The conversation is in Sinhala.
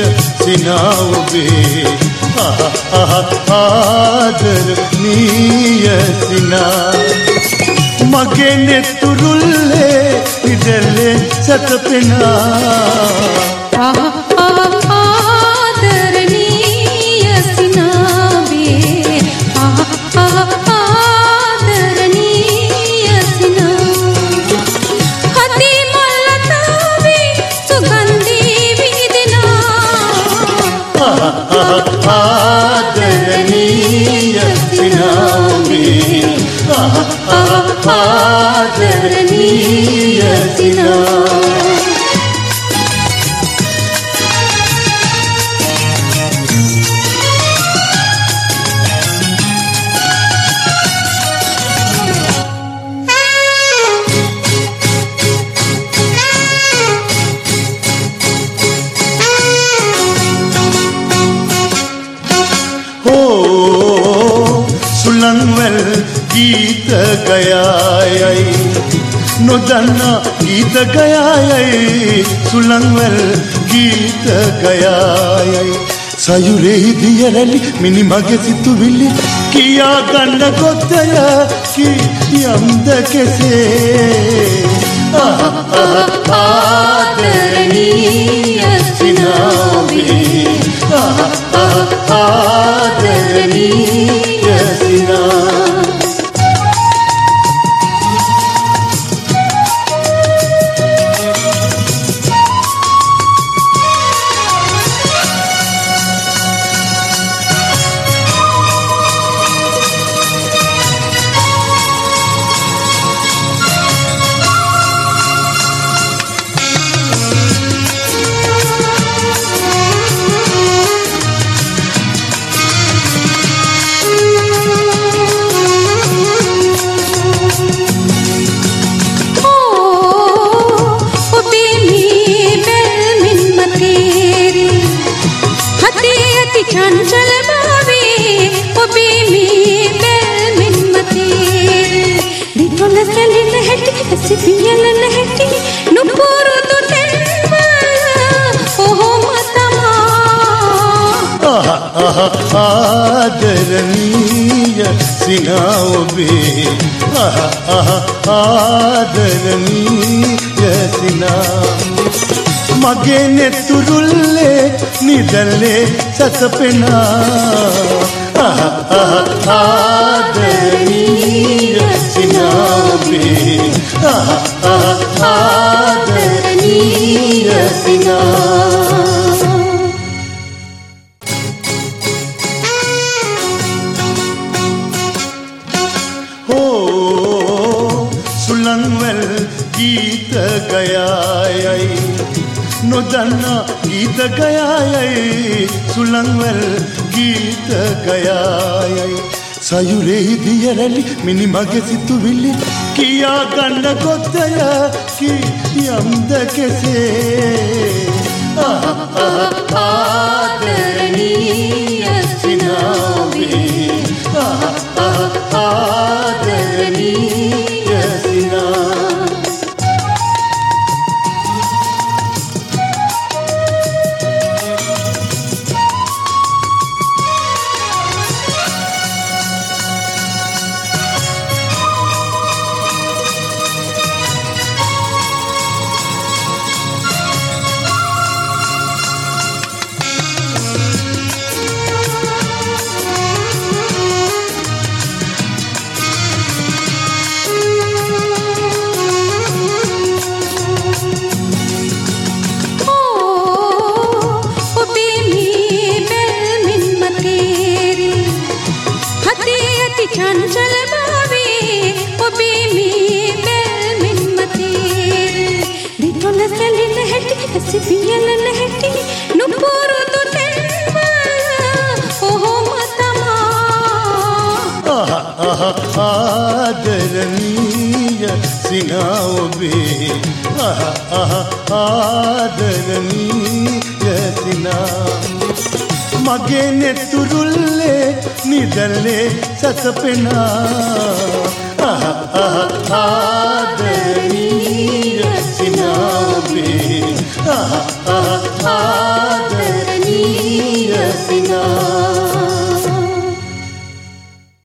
සිනා ඔබේ ආදරණීය සිනා මගේ නෙතුරුල්ලේ ඉදලේ සතපෙනා ආදරණීය සිනාවේ ආදරණීය සිනා හති මල්ලතාවේ සුගන්ධී විදිනා ආදරණීය සිනාවේ ආදරණීය සිනා සුලංවැල් ගීත ගයායයි නොදන්නා ගීත ගයායයි සුලංවැල් ගීත ගයායයි සයුරෙහි දියරැලි මිනි මගේ සිතුවිලි කියා ගන්න කොතය කියම්ද කෙසේ ආදරණීය සිනාවේ ආදරණීය සිනා चंचल भावे ओबे में बेल मिन मतेरे दिखोल सलिन हटी सिपियल नहटी नुपुर तो तेमल ओहो मतमा आदरणीय सिना ओबे आदरणीय सिना मगे नेतुरुल्ले निदले सतपना आदरणीय सिनावे आदरणीय सिना हो सुलंगवल गीत गयायई නොදන්නා ගීත ගයායයි සුලංවැල් ගීත ගයායයි සයුරෙහි දියරැලි මිනි මගේ සිතුවිලි කියා ගන්න කොතය කියම්ද කෙසේ ආදරණීය සිනාවේ ආදරණීය සිනා चंचल भावे ओबे में बेल मिन मतेरे दिखोल सलिन हटी सिपियल नहटी नुपुर तो तेमल ओहो मतमा आदरणीय सिना ओबे आदरणीय सिना मगे नेतुरुल्ले निदले सतपना